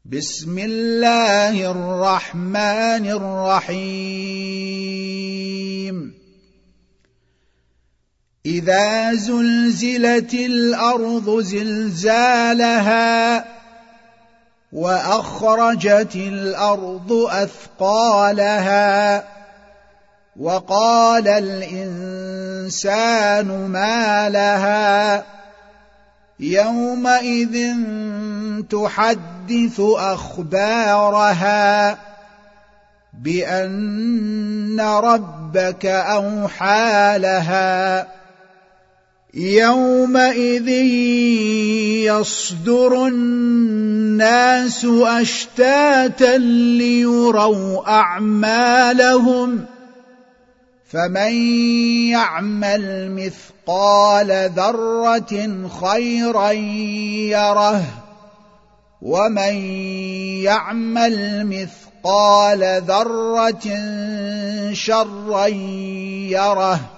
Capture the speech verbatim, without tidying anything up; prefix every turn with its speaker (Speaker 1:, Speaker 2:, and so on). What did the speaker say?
Speaker 1: بسم الله الرحمن الرحيم إذا زلزلت الأرض زلزالها وأخرجت الأرض أثقالها وقال الإنسان ما لها يومئذ تحدث أخبارها بأن ربك أوحى لها يومئذ يصدر الناس أشتاتا ليروا أعمالهم فمن يعمل مثقال ذرة خيرا يره ومن يعمل مثقال ذرة شرا يره